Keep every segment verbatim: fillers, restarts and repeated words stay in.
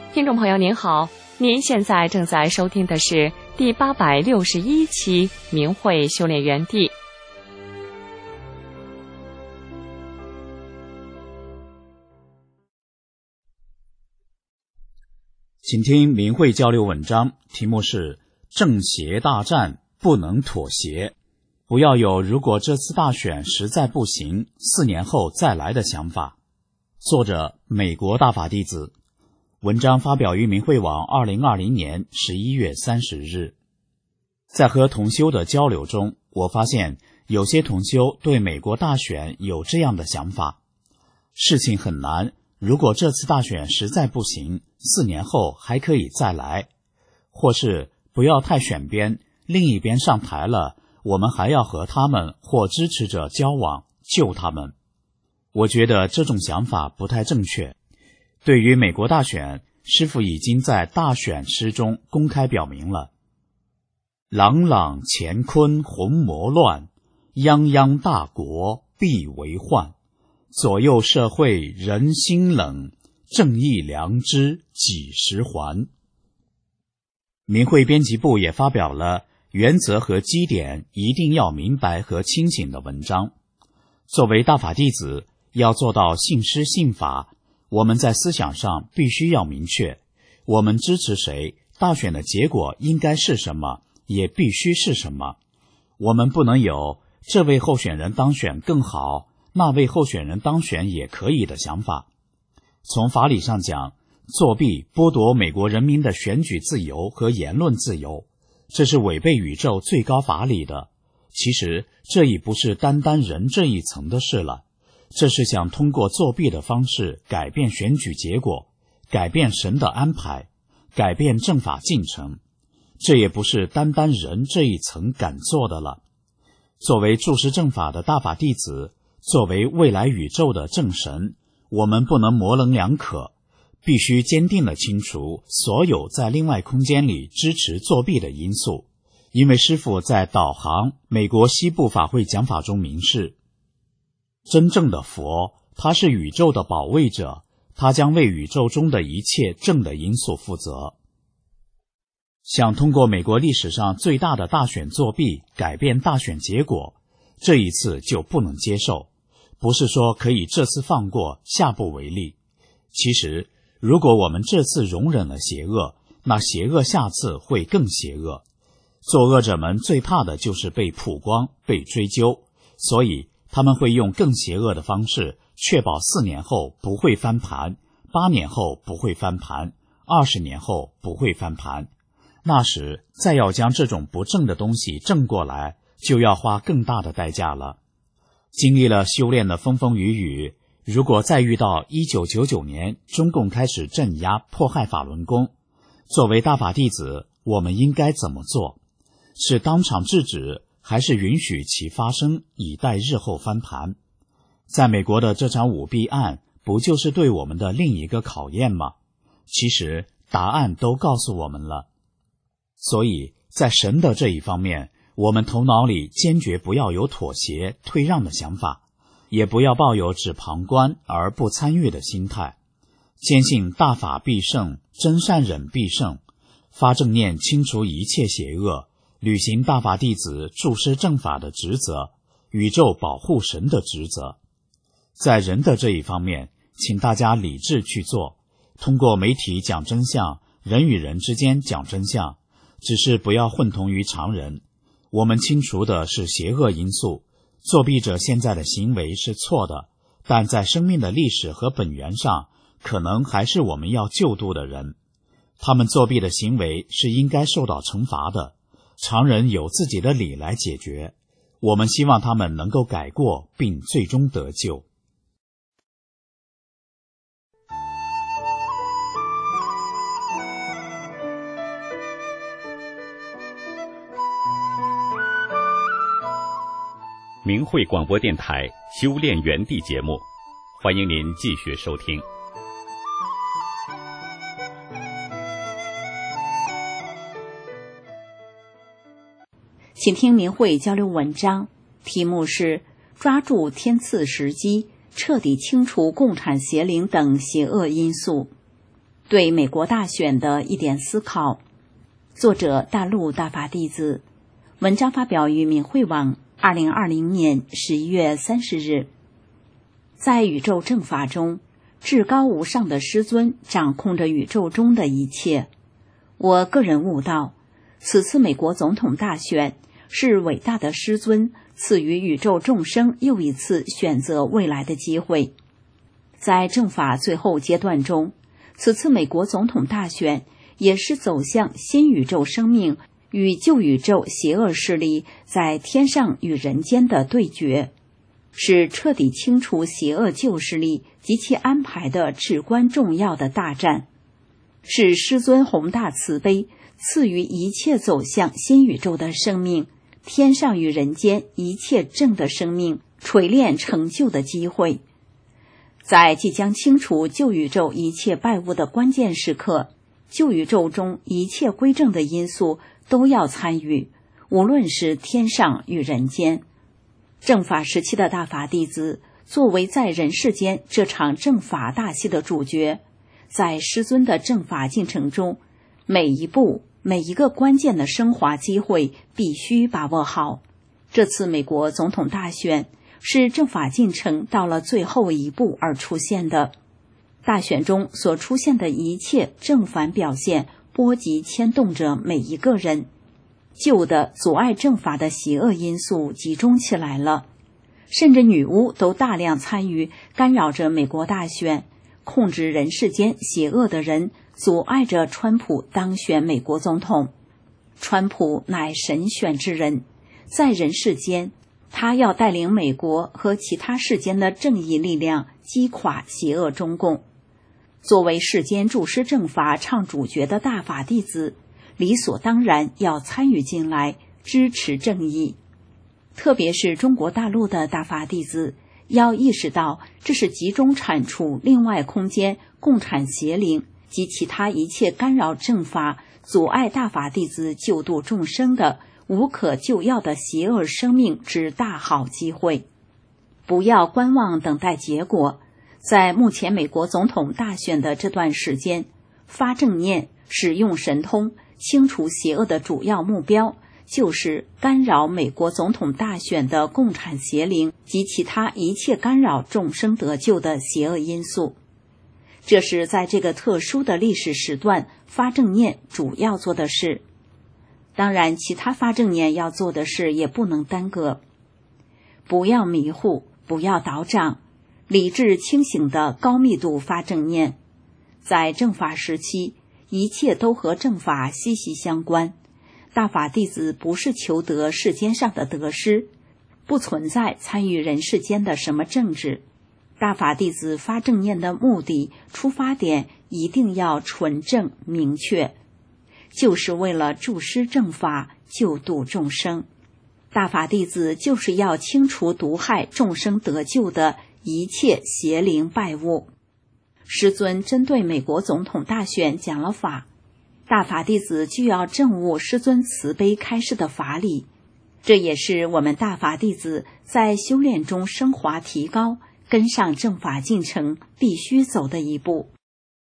听众朋友您好，您现在正在收听的是第八百六十一期明慧修炼园地。 请听明慧交流文章，题目是正邪大战不能妥协，不要有如果这次大选实在不行，四年后再来的想法。作者美国大法弟子，文章发表于明慧网二零二零年十一月三十日。在和同修的交流中，我发现有些同修对美国大选有这样的想法：事情很难，如果这次大选实在不行，四年后还可以再来，或是不要太选边，另一边上台了，我们还要和他们或支持者交往，救他们。我觉得这种想法不太正确。对于美国大选，师父已经在大选诗中公开表明了：朗朗乾坤鸿魔乱，泱泱大国必为患，左右社会人心冷，正义良知几时还。明慧编辑部也发表了原则和基点一定要明白和清醒的文章。作为大法弟子，要做到信师信法，我们在思想上必须要明确，我们支持谁，大选的结果应该是什么，也必须是什么。我们不能有这位候选人当选更好，那位候选人当选也可以的想法。从法理上讲，作弊剥夺美国人民的选举自由和言论自由，这是违背宇宙最高法理的。其实这已不是单单人这一层的事了，这是想通过作弊的方式改变选举结果，改变神的安排，改变正法进程。这也不是单单人这一层敢做的了。作为注释正法的大法弟子，作为未来宇宙的正神，我们不能模棱两可，必须坚定地清除所有在另外空间里支持作弊的因素。因为师父在导航美国西部法会讲法中明示，真正的佛，他是宇宙的保卫者，他将为宇宙中的一切正的因素负责。想通过美国历史上最大的大选作弊改变大选结果，这一次就不能接受。不是说可以这次放过，下不为例。其实如果我们这次容忍了邪恶，那邪恶下次会更邪恶。作恶者们最怕的就是被曝光，被追究，所以他们会用更邪恶的方式，确保四年后不会翻盘，八年后不会翻盘，二十年后不会翻盘。那时再要将这种不正的东西正过来，就要花更大的代价了。经历了修炼的风风雨雨，如果再遇到一九九九年中共开始镇压迫害法轮功，作为大法弟子，我们应该怎么做？是当场制止，还是允许其发生，以待日后翻盘？在美国的这场舞弊案，不就是对我们的另一个考验吗？其实答案都告诉我们了。所以在神的这一方面，我们头脑里坚决不要有妥协退让的想法，也不要抱有只旁观而不参与的心态，坚信大法必胜，真善忍必胜，发正念清除一切邪恶，履行大法弟子注释正法的职责，宇宙保护神的职责。在人的这一方面，请大家理智去做，通过媒体讲真相，人与人之间讲真相，只是不要混同于常人。我们清除的是邪恶因素，作弊者现在的行为是错的，但在生命的历史和本源上，可能还是我们要救度的人。他们作弊的行为是应该受到惩罚的，常人有自己的理来解决，我们希望他们能够改过并最终得救。 明慧广播电台修炼园地节目，欢迎您继续收听。 请听明慧交流文章，题目是抓住天赐时机，彻底清除共产邪灵等邪恶因素。 对美国大选的一点思考。作者大陆大法弟子，文章发表于明慧网，二零二零年十一月三十日。在宇宙正法中，至高无上的师尊掌控着宇宙中的一切。我个人悟道，此次美国总统大选是伟大的师尊赐予宇宙众生又一次选择未来的机会。在正法最后阶段中，此次美国总统大选也是走向新宇宙生命与旧宇宙邪恶势力在天上与人间的对决，是彻底清除邪恶旧势力及其安排的至关重要的大战，是师尊宏大慈悲赐予一切走向新宇宙的生命，天上与人间一切正的生命锤炼成就的机会。在即将清除旧宇宙一切败物的关键时刻，旧宇宙中一切归正的因素都要参与，无论是天上与人间。正法时期的大法弟子作为在人世间这场正法大戏的主角，在师尊的正法进程中，每一步每一个关键的升华机会必须把握好。这次美国总统大选是正法进程到了最后一步而出现的。大选中所出现的一切正反表现波及牵动着每一个人，旧的阻碍正法的邪恶因素集中起来了，甚至女巫都大量参与干扰着美国大选，控制人世间邪恶的人，阻碍着川普当选美国总统。川普乃神选之人，在人世间他要带领美国和其他世间的正义力量击垮邪恶中共。作为世间助师正法唱主角的大法弟子，理所当然要参与进来，支持正义。特别是中国大陆的大法弟子，要意识到这是集中铲除另外空间共产邪灵及其他一切干扰正法、阻碍大法弟子救度众生的无可救药的邪恶生命之大好机会。不要观望等待结果，在目前美国总统大选的这段时间，发正念、使用神通、清除邪恶的主要目标，就是干扰美国总统大选的共产邪灵及其他一切干扰众生得救的邪恶因素。这是在这个特殊的历史时段发正念主要做的事。当然，其他发正念要做的事也不能耽搁。不要迷糊，不要倒账，理智清醒的高密度发正念。在正法时期，一切都和正法息息相关。大法弟子不是求得世间上的得失，不存在参与人世间的什么政治。大法弟子发正念的目的、出发点一定要纯正明确，就是为了助师正法，救度众生。大法弟子就是要清除毒害众生得救的一切邪灵败物。师尊针对美国总统大选讲了法，大法弟子就要证悟师尊慈悲开示的法理，这也是我们大法弟子在修炼中升华提高、跟上正法进程必须走的一步。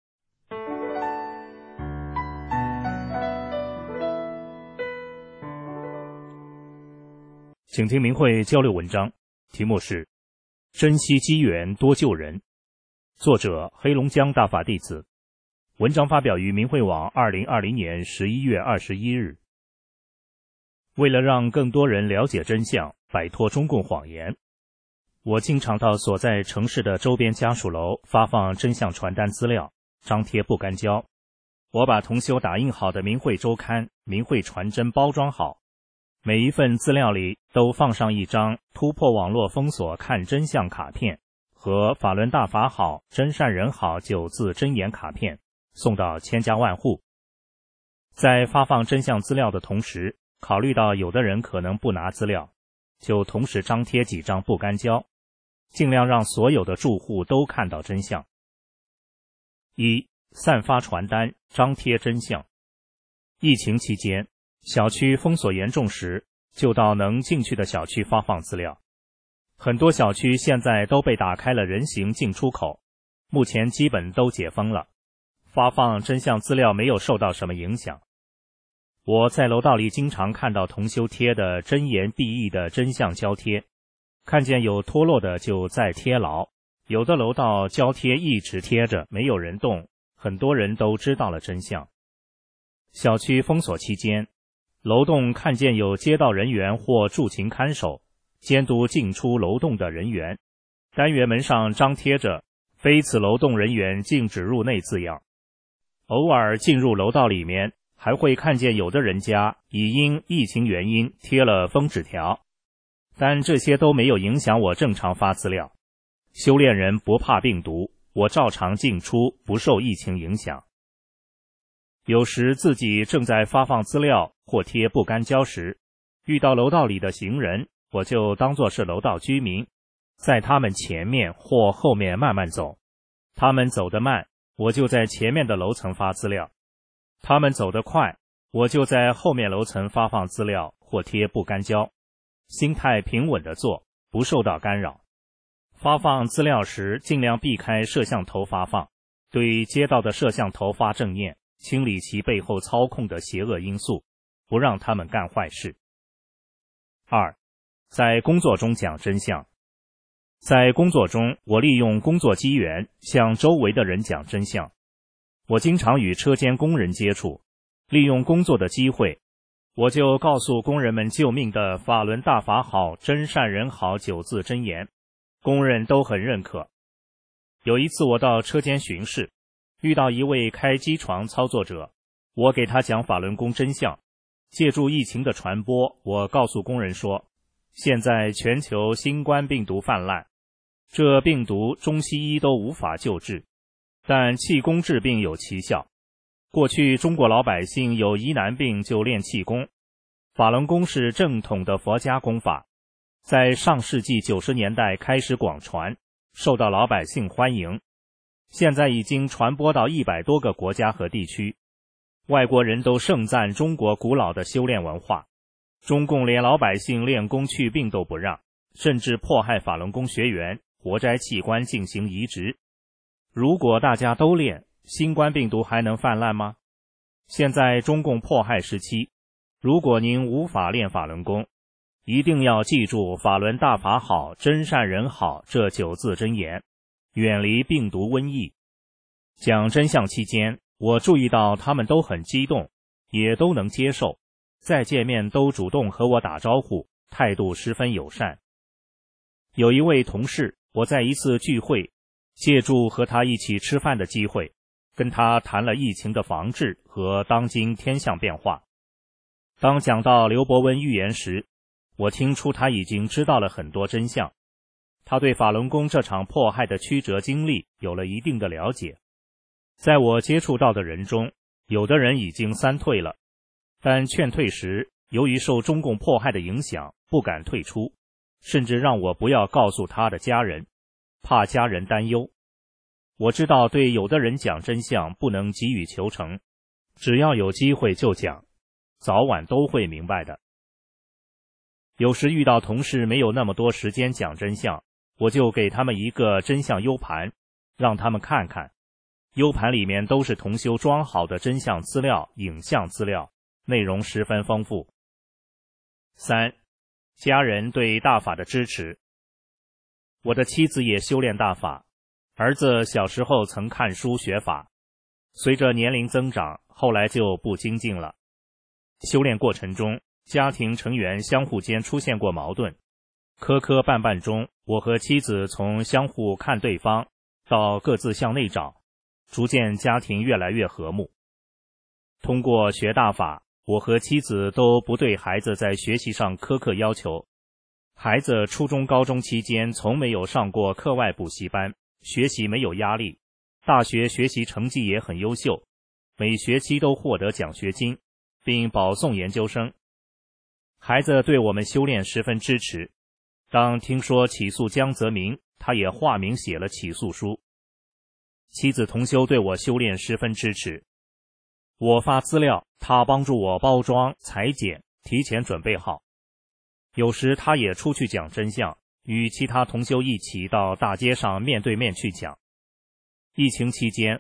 请听明慧交流文章，题目是珍惜机缘多救人，作者黑龙江大法弟子，文章发表于明慧网二零二零年十一月二十一日。为了让更多人了解真相，摆脱中共谎言，我经常到所在城市的周边家属楼发放真相传单资料，张贴不干胶。我把同修打印好的明慧周刊、明慧传真包装好，每一份资料里都放上一张突破网络封锁看真相卡片和法轮大法好、真善人好九字真言卡片，送到千家万户。在发放真相资料的同时，考虑到有的人可能不拿资料，就同时张贴几张不干胶，尽量让所有的住户都看到真相。一、散发传单，张贴真相。疫情期间，小区封锁严重时，就到能进去的小区发放资料。很多小区现在都被打开了人行进出口，目前基本都解封了。 发放真相资料没有受到什么影响。我在楼道里经常看到同修贴的真言必义的真相胶贴，看见有脱落的就再贴牢，有的楼道胶贴一直贴着，没有人动，很多人都知道了真相。小区封锁期间，楼栋看见有街道人员或驻勤看守监督进出楼栋的人员，单元门上张贴着非此楼栋人员禁止入内字样。偶尔进入楼道里面，还会看见有的人家已因疫情原因贴了封纸条，但这些都没有影响我正常发资料。修炼人不怕病毒，我照常进出，不受疫情影响。有时自己正在发放资料或贴不干胶时，遇到楼道里的行人，我就当作是楼道居民，在他们前面或后面慢慢走。他们走得慢，我就在前面的楼层发资料；他们走得快，我就在后面楼层发放资料或贴不干胶。心态平稳地做，不受到干扰。发放资料时尽量避开摄像头发放，对接到的摄像头发正念，清理其背后操控的邪恶因素，不让他们干坏事。二，在工作中讲真相。在工作中，我利用工作机缘向周围的人讲真相。我经常与车间工人接触，利用工作的机会，我就告诉工人们救命的法轮大法好，真善人好九字真言，工人都很认可。有一次我到车间巡视，遇到一位开机床操作者，我给他讲法轮功真相。借助疫情的传播，我告诉工人说，现在全球新冠病毒泛滥，这病毒中西医都无法救治，但气功治病有奇效。过去中国老百姓有疑难病就练气功，法轮功是正统的佛家功法，在上世纪九十年代开始广传，受到老百姓欢迎，现在已经传播到一百多个国家和地区，外国人都盛赞中国古老的修炼文化。中共连老百姓练功去病都不让，甚至迫害法轮功学员，活摘器官进行移植。如果大家都练，新冠病毒还能泛滥吗？现在中共迫害时期，如果您无法练法轮功，一定要记住法轮大法好，真善人好这九字真言，远离病毒瘟疫。讲真相期间，我注意到他们都很激动，也都能接受，再见面都主动和我打招呼，态度十分友善。有一位同事，我在一次聚会，借助和他一起吃饭的机会，跟他谈了疫情的防治和当今天象变化。当讲到刘伯温预言时，我听出他已经知道了很多真相，他对法轮功这场迫害的曲折经历有了一定的了解。在我接触到的人中，有的人已经三退了，但劝退时由于受中共迫害的影响不敢退出，甚至让我不要告诉他的家人，怕家人担忧。我知道对有的人讲真相不能急于求成，只要有机会就讲，早晚都会明白的。有时遇到同事没有那么多时间讲真相，我就给他们一个真相 U 盘，让他们看看。U 盘里面都是同修装好的真相资料、影像资料，内容十分丰富。三，家人对大法的支持。我的妻子也修炼大法，儿子小时候曾看书学法，随着年龄增长，后来就不精进了。修炼过程中，家庭成员相互间出现过矛盾，磕磕绊绊中，我和妻子从相互看对方到各自向内找，逐渐家庭越来越和睦。通过学大法，我和妻子都不对孩子在学习上苛刻要求。孩子初中高中期间从没有上过课外补习班，学习没有压力，大学学习成绩也很优秀，每学期都获得奖学金，并保送研究生。孩子对我们修炼十分支持，当听说起诉江泽民，他也化名写了起诉书。妻子同修对我修炼十分支持，我发资料，他帮助我包装、裁剪，提前准备好。有时他也出去讲真相，与其他同修一起到大街上面对面去讲。疫情期间，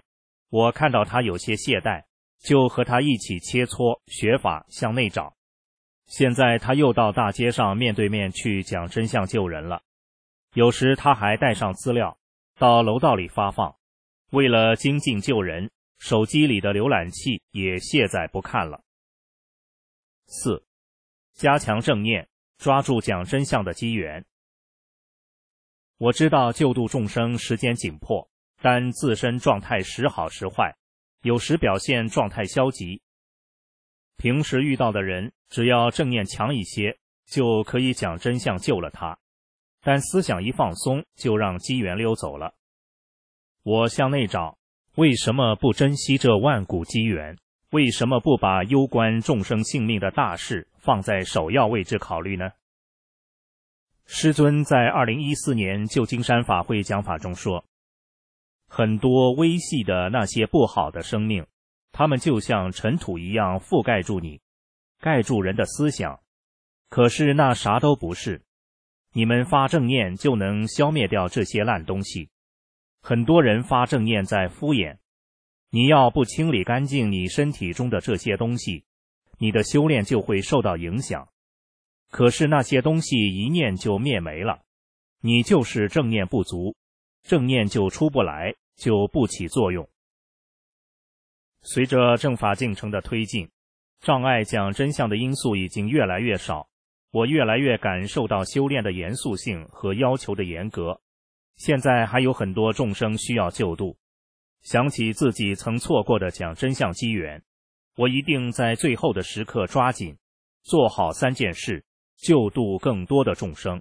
我看到他有些懈怠，就和他一起切磋学法向内找。现在他又到大街上面对面去讲真相救人了，有时他还带上资料到楼道里发放。为了精进救人，手机里的浏览器也卸载不看了。四、加强正念，抓住讲真相的机缘。我知道救度众生时间紧迫，但自身状态时好时坏，有时表现状态消极。平时遇到的人，只要正念强一些，就可以讲真相救了他，但思想一放松，就让机缘溜走了。我向内找，为什么不珍惜这万古机缘？为什么不把攸关众生性命的大事放在首要位置考虑呢？师尊在二零一四年旧金山法会讲法中说，很多微细的那些不好的生命，它们就像尘土一样覆盖住你，盖住人的思想，可是那啥都不是。你们发正念就能消灭掉这些烂东西。很多人发正念在敷衍，你要不清理干净你身体中的这些东西，你的修炼就会受到影响。可是那些东西一念就灭没了，你就是正念不足，正念就出不来，就不起作用。随着正法进程的推进，障碍讲真相的因素已经越来越少，我越来越感受到修炼的严肃性和要求的严格。现在还有很多众生需要救度，想起自己曾错过的讲真相机缘，我一定在最后的时刻抓紧，做好三件事，救度更多的众生。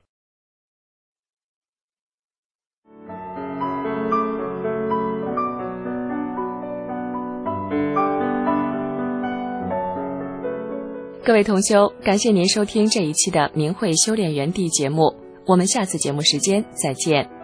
各位同修，感谢您收听这一期的明慧修炼园地节目，我们下次节目时间再见。